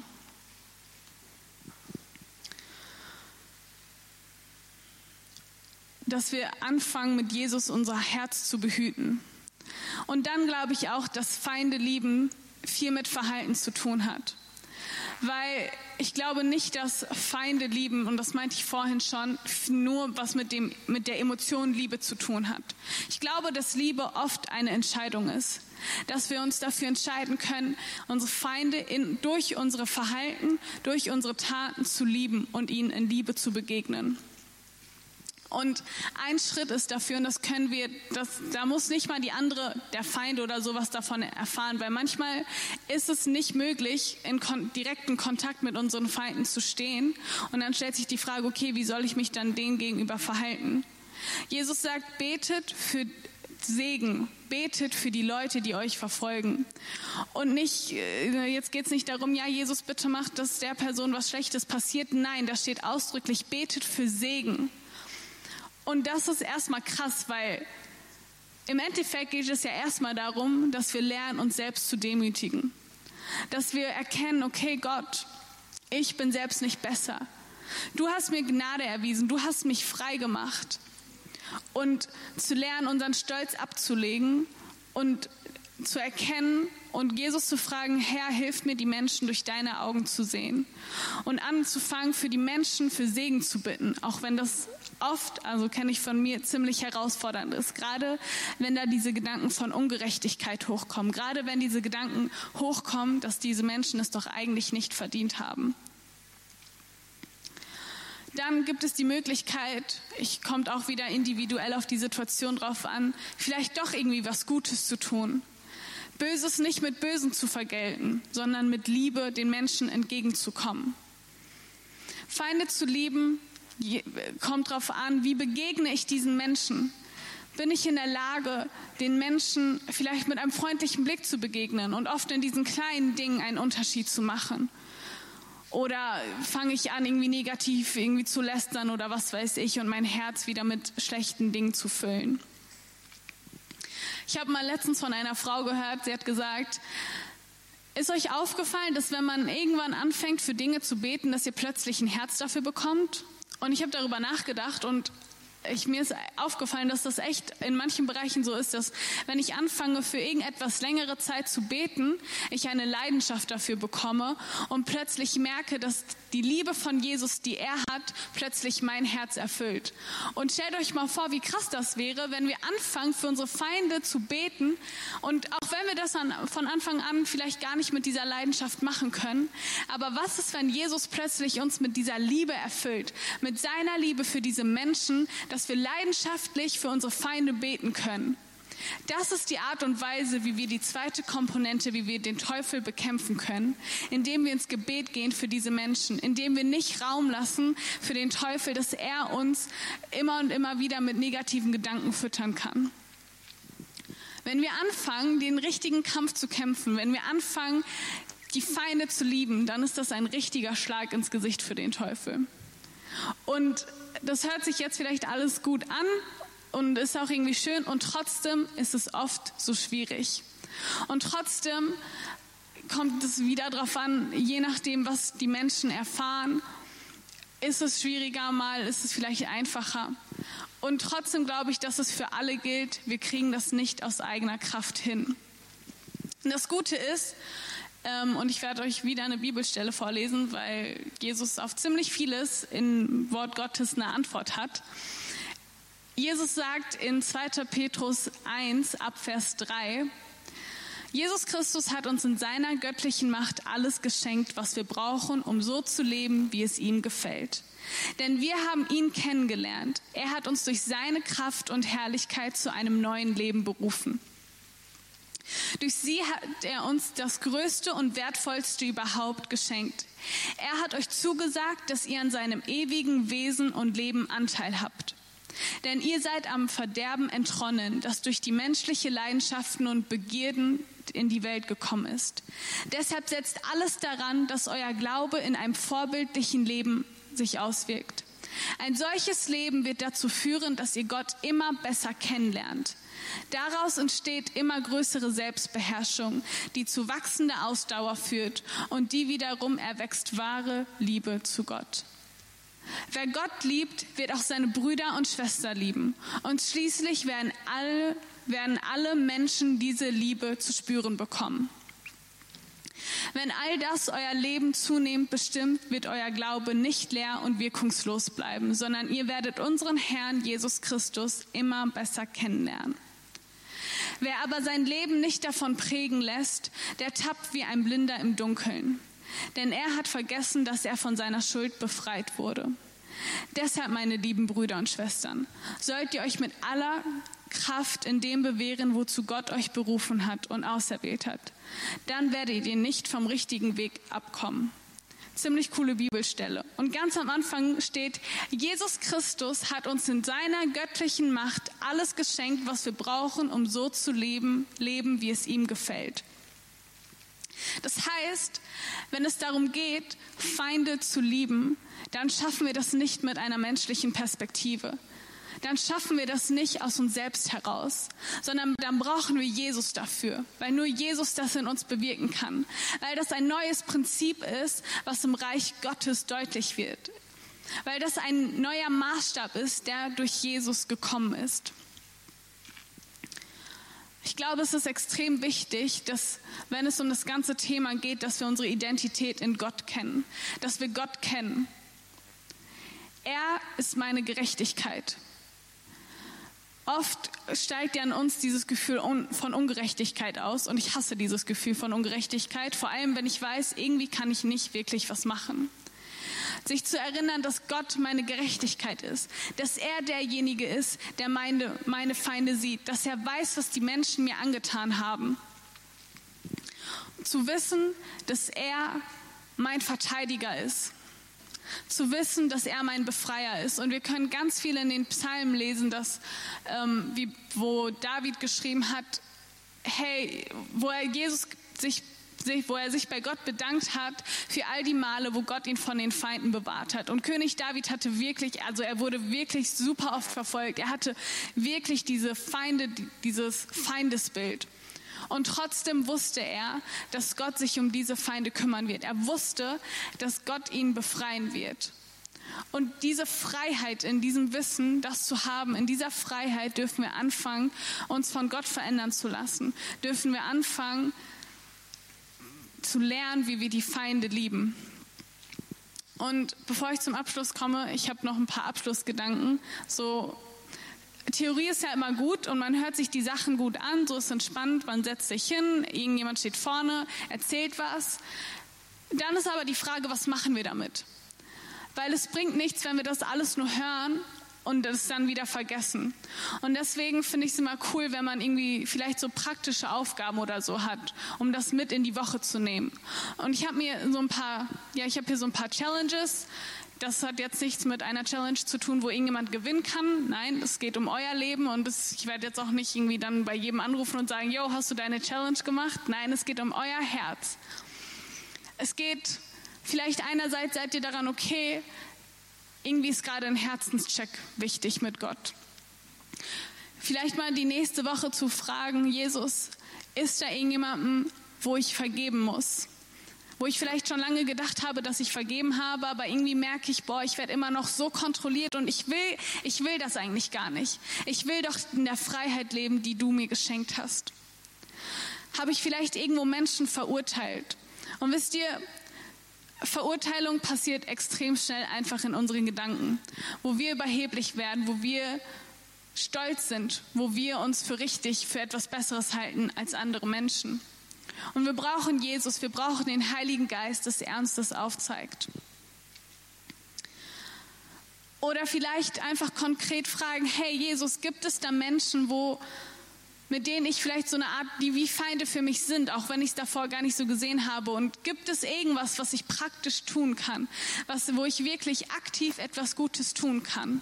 Dass wir anfangen, mit Jesus unser Herz zu behüten. Und dann glaube ich auch, dass Feinde lieben viel mit Verhalten zu tun hat. Weil ich glaube nicht, dass Feinde lieben, und das meinte ich vorhin schon, nur was mit der Emotion Liebe zu tun hat. Ich glaube, dass Liebe oft eine Entscheidung ist. Dass wir uns dafür entscheiden können, unsere Feinde durch unsere Verhalten, durch unsere Taten zu lieben und ihnen in Liebe zu begegnen. Und ein Schritt ist dafür, und da muss nicht mal der Feind oder sowas davon erfahren, weil manchmal ist es nicht möglich, in direkten Kontakt mit unseren Feinden zu stehen. Und dann stellt sich die Frage, okay, wie soll ich mich dann denen gegenüber verhalten? Jesus sagt, betet für Segen, betet für die Leute, die euch verfolgen. Und nicht, jetzt geht es nicht darum, ja, Jesus, bitte macht, dass der Person was Schlechtes passiert. Nein, da steht ausdrücklich, betet für Segen. Und das ist erstmal krass, weil im Endeffekt geht es ja erstmal darum, dass wir lernen, uns selbst zu demütigen. Dass wir erkennen, okay, Gott, ich bin selbst nicht besser. Du hast mir Gnade erwiesen, du hast mich frei gemacht. Und zu lernen, unseren Stolz abzulegen und zu erkennen und Jesus zu fragen, Herr, hilf mir, die Menschen durch deine Augen zu sehen. Und anzufangen, für die Menschen für Segen zu bitten, auch wenn das oft, also kenne ich von mir, ziemlich herausfordernd ist. Gerade wenn da diese Gedanken von Ungerechtigkeit hochkommen. Gerade wenn diese Gedanken hochkommen, dass diese Menschen es doch eigentlich nicht verdient haben. Dann gibt es die Möglichkeit, kommt auch wieder individuell auf die Situation drauf an, vielleicht doch irgendwie was Gutes zu tun. Böses nicht mit Bösen zu vergelten, sondern mit Liebe den Menschen entgegenzukommen. Feinde zu lieben, kommt darauf an, wie begegne ich diesen Menschen? Bin ich in der Lage, den Menschen vielleicht mit einem freundlichen Blick zu begegnen und oft in diesen kleinen Dingen einen Unterschied zu machen? Oder fange ich an, irgendwie negativ irgendwie zu lästern oder was weiß ich und mein Herz wieder mit schlechten Dingen zu füllen? Ich habe mal letztens von einer Frau gehört, sie hat gesagt, ist euch aufgefallen, dass wenn man irgendwann anfängt, für Dinge zu beten, dass ihr plötzlich ein Herz dafür bekommt? Und ich habe darüber nachgedacht und mir ist aufgefallen, dass das echt in manchen Bereichen so ist, dass wenn ich anfange, für irgendetwas längere Zeit zu beten, ich eine Leidenschaft dafür bekomme und plötzlich merke, dass die Liebe von Jesus, die er hat, plötzlich mein Herz erfüllt. Und stellt euch mal vor, wie krass das wäre, wenn wir anfangen, für unsere Feinde zu beten und auch wenn wir das von Anfang an vielleicht gar nicht mit dieser Leidenschaft machen können, aber was ist, wenn Jesus plötzlich uns mit dieser Liebe erfüllt, mit seiner Liebe für diese Menschen, dass wir leidenschaftlich für unsere Feinde beten können. Das ist die Art und Weise, wie wir die zweite Komponente, wie wir den Teufel bekämpfen können, indem wir ins Gebet gehen für diese Menschen, indem wir nicht Raum lassen für den Teufel, dass er uns immer und immer wieder mit negativen Gedanken füttern kann. Wenn wir anfangen, den richtigen Kampf zu kämpfen, wenn wir anfangen, die Feinde zu lieben, dann ist das ein richtiger Schlag ins Gesicht für den Teufel. Und das hört sich jetzt vielleicht alles gut an und ist auch irgendwie schön und trotzdem ist es oft so schwierig. Und trotzdem kommt es wieder darauf an, je nachdem, was die Menschen erfahren, ist es schwieriger mal, ist es vielleicht einfacher. Und trotzdem glaube ich, dass es für alle gilt, wir kriegen das nicht aus eigener Kraft hin. Und das Gute ist, und ich werde euch wieder eine Bibelstelle vorlesen, weil Jesus auf ziemlich vieles im Wort Gottes eine Antwort hat. Jesus sagt in 2. Petrus 1 ab Vers 3, Jesus Christus hat uns in seiner göttlichen Macht alles geschenkt, was wir brauchen, um so zu leben, wie es ihm gefällt. Denn wir haben ihn kennengelernt. Er hat uns durch seine Kraft und Herrlichkeit zu einem neuen Leben berufen. Durch sie hat er uns das Größte und Wertvollste überhaupt geschenkt. Er hat euch zugesagt, dass ihr an seinem ewigen Wesen und Leben Anteil habt. Denn ihr seid am Verderben entronnen, das durch die menschliche Leidenschaften und Begierden in die Welt gekommen ist. Deshalb setzt alles daran, dass euer Glaube in einem vorbildlichen Leben sich auswirkt. Ein solches Leben wird dazu führen, dass ihr Gott immer besser kennenlernt. Daraus entsteht immer größere Selbstbeherrschung, die zu wachsender Ausdauer führt und die wiederum erwächst wahre Liebe zu Gott. Wer Gott liebt, wird auch seine Brüder und Schwestern lieben. Und schließlich werden alle Menschen diese Liebe zu spüren bekommen. Wenn all das euer Leben zunehmend bestimmt, wird euer Glaube nicht leer und wirkungslos bleiben, sondern ihr werdet unseren Herrn Jesus Christus immer besser kennenlernen. Wer aber sein Leben nicht davon prägen lässt, der tappt wie ein Blinder im Dunkeln. Denn er hat vergessen, dass er von seiner Schuld befreit wurde. Deshalb, meine lieben Brüder und Schwestern, sollt ihr euch mit aller Kraft in dem bewähren, wozu Gott euch berufen hat und auserwählt hat. Dann werdet ihr nicht vom richtigen Weg abkommen. Ziemlich coole Bibelstelle. Und ganz am Anfang steht, Jesus Christus hat uns in seiner göttlichen Macht alles geschenkt, was wir brauchen, um so zu leben, wie es ihm gefällt. Das heißt, wenn es darum geht, Feinde zu lieben, dann schaffen wir das nicht mit einer menschlichen Perspektive. Dann schaffen wir das nicht aus uns selbst heraus, sondern dann brauchen wir Jesus dafür, weil nur Jesus das in uns bewirken kann, weil das ein neues Prinzip ist, was im Reich Gottes deutlich wird, weil das ein neuer Maßstab ist, der durch Jesus gekommen ist. Ich glaube, es ist extrem wichtig, dass, wenn es um das ganze Thema geht, dass wir unsere Identität in Gott kennen, dass wir Gott kennen. Er ist meine Gerechtigkeit. Oft steigt ja in uns dieses Gefühl von Ungerechtigkeit aus und ich hasse dieses Gefühl von Ungerechtigkeit, vor allem wenn ich weiß, irgendwie kann ich nicht wirklich was machen. Sich zu erinnern, dass Gott meine Gerechtigkeit ist, dass er derjenige ist, der meine Feinde sieht, dass er weiß, was die Menschen mir angetan haben. Zu wissen, dass er mein Verteidiger ist. Zu wissen, dass er mein Befreier ist. Und wir können ganz viel in den Psalmen lesen, wo David geschrieben hat, hey, wo er sich bei Gott bedankt hat für all die Male, wo Gott ihn von den Feinden bewahrt hat. Und König David er wurde wirklich super oft verfolgt. Er hatte wirklich dieses Feindesbild. Und trotzdem wusste er, dass Gott sich um diese Feinde kümmern wird. Er wusste, dass Gott ihn befreien wird. Und diese Freiheit in diesem Wissen, das zu haben, in dieser Freiheit dürfen wir anfangen, uns von Gott verändern zu lassen. Dürfen wir anfangen, zu lernen, wie wir die Feinde lieben. Und bevor ich zum Abschluss komme, ich habe noch ein paar Abschlussgedanken. Theorie ist ja immer gut und man hört sich die Sachen gut an, so ist entspannt, man setzt sich hin, irgendjemand steht vorne, erzählt was. Dann ist aber die Frage, was machen wir damit? Weil es bringt nichts, wenn wir das alles nur hören und das dann wieder vergessen. Und deswegen finde ich es immer cool, wenn man irgendwie vielleicht so praktische Aufgaben oder so hat, um das mit in die Woche zu nehmen. Und ich habe hier so ein paar Challenges. Das hat jetzt nichts mit einer Challenge zu tun, wo irgendjemand gewinnen kann. Nein, es geht um euer Leben und ich werde jetzt auch nicht irgendwie dann bei jedem anrufen und sagen, yo, hast du deine Challenge gemacht? Nein, es geht um euer Herz. Es geht, vielleicht einerseits seid ihr daran, okay, irgendwie ist gerade ein Herzenscheck wichtig mit Gott. Vielleicht mal die nächste Woche zu fragen, Jesus, ist da irgendjemandem, wo ich vergeben muss? Wo ich vielleicht schon lange gedacht habe, dass ich vergeben habe, aber irgendwie merke ich, ich werde immer noch so kontrolliert und ich will das eigentlich gar nicht. Ich will doch in der Freiheit leben, die du mir geschenkt hast. Habe ich vielleicht irgendwo Menschen verurteilt? Und wisst ihr, Verurteilung passiert extrem schnell einfach in unseren Gedanken, wo wir überheblich werden, wo wir stolz sind, wo wir uns für etwas Besseres halten als andere Menschen. Und wir brauchen Jesus, wir brauchen den Heiligen Geist, dass er uns das aufzeigt. Oder vielleicht einfach konkret fragen, hey Jesus, gibt es da Menschen, mit denen ich vielleicht so eine Art, die wie Feinde für mich sind, auch wenn ich es davor gar nicht so gesehen habe. Und gibt es irgendwas, was ich praktisch tun kann, wo ich wirklich aktiv etwas Gutes tun kann?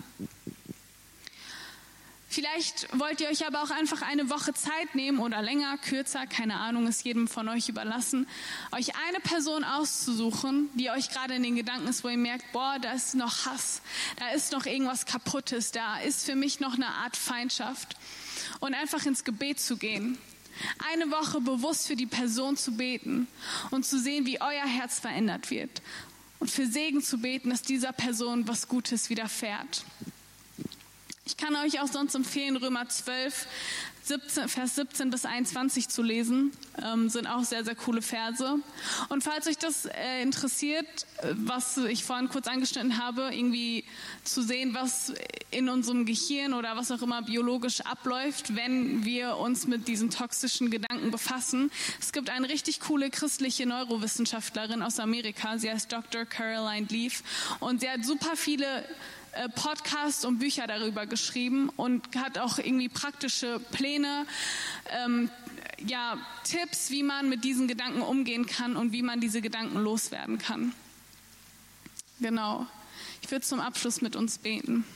Vielleicht wollt ihr euch aber auch einfach eine Woche Zeit nehmen oder länger, kürzer, keine Ahnung, ist jedem von euch überlassen, euch eine Person auszusuchen, die euch gerade in den Gedanken ist, wo ihr merkt, da ist noch Hass, da ist noch irgendwas Kaputtes, da ist für mich noch eine Art Feindschaft. Und einfach ins Gebet zu gehen. Eine Woche bewusst für die Person zu beten und zu sehen, wie euer Herz verändert wird. Und für Segen zu beten, dass dieser Person was Gutes widerfährt. Ich kann euch auch sonst empfehlen, Römer 12, Vers 17 bis 21 zu lesen. Sind auch sehr, sehr coole Verse. Und falls euch das interessiert, was ich vorhin kurz angeschnitten habe, irgendwie zu sehen, was in unserem Gehirn oder was auch immer biologisch abläuft, wenn wir uns mit diesen toxischen Gedanken befassen. Es gibt eine richtig coole christliche Neurowissenschaftlerin aus Amerika. Sie heißt Dr. Caroline Leaf. Und sie hat super viele Podcasts und Bücher darüber geschrieben und hat auch irgendwie praktische Pläne, Tipps, wie man mit diesen Gedanken umgehen kann und wie man diese Gedanken loswerden kann. Genau. Ich würde zum Abschluss mit uns beten.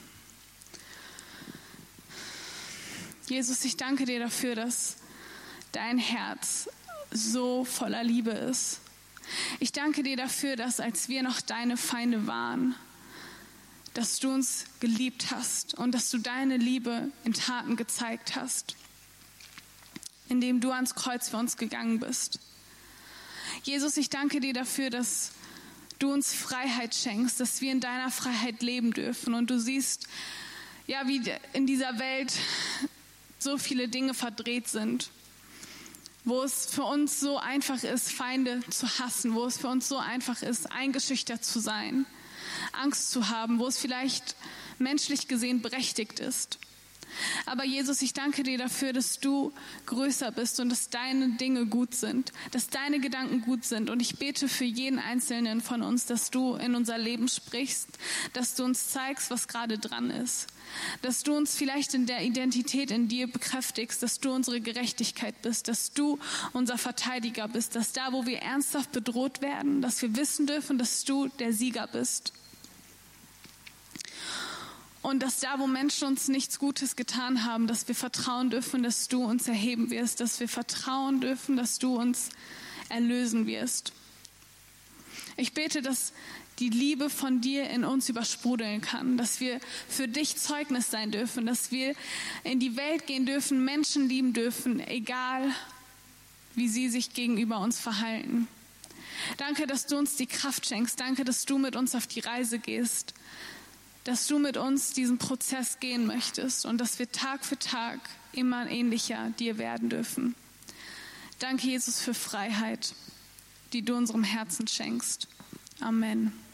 Jesus, ich danke dir dafür, dass dein Herz so voller Liebe ist. Ich danke dir dafür, dass als wir noch deine Feinde waren, dass du uns geliebt hast und dass du deine Liebe in Taten gezeigt hast, indem du ans Kreuz für uns gegangen bist. Jesus, ich danke dir dafür, dass du uns Freiheit schenkst, dass wir in deiner Freiheit leben dürfen. Und du siehst, wie in dieser Welt so viele Dinge verdreht sind. wo es für uns so einfach ist, Feinde zu hassen, wo es für uns so einfach ist, eingeschüchtert zu sein, Angst zu haben, wo es vielleicht menschlich gesehen berechtigt ist. Aber Jesus, ich danke dir dafür, dass du größer bist und dass deine Dinge gut sind, dass deine Gedanken gut sind. Und ich bete für jeden Einzelnen von uns, dass du in unser Leben sprichst, dass du uns zeigst, was gerade dran ist, dass du uns vielleicht in der Identität in dir bekräftigst, dass du unsere Gerechtigkeit bist, dass du unser Verteidiger bist, dass da, wo wir ernsthaft bedroht werden, dass wir wissen dürfen, dass du der Sieger bist. Und dass da, wo Menschen uns nichts Gutes getan haben, dass wir vertrauen dürfen, dass du uns erheben wirst, dass wir vertrauen dürfen, dass du uns erlösen wirst. Ich bete, dass die Liebe von dir in uns übersprudeln kann, dass wir für dich Zeugnis sein dürfen, dass wir in die Welt gehen dürfen, Menschen lieben dürfen, egal wie sie sich gegenüber uns verhalten. Danke, dass du uns die Kraft schenkst. Danke, dass du mit uns auf die Reise gehst, dass du mit uns diesen Prozess gehen möchtest und dass wir Tag für Tag immer ähnlicher dir werden dürfen. Danke, Jesus, für Freiheit, die du unserem Herzen schenkst. Amen.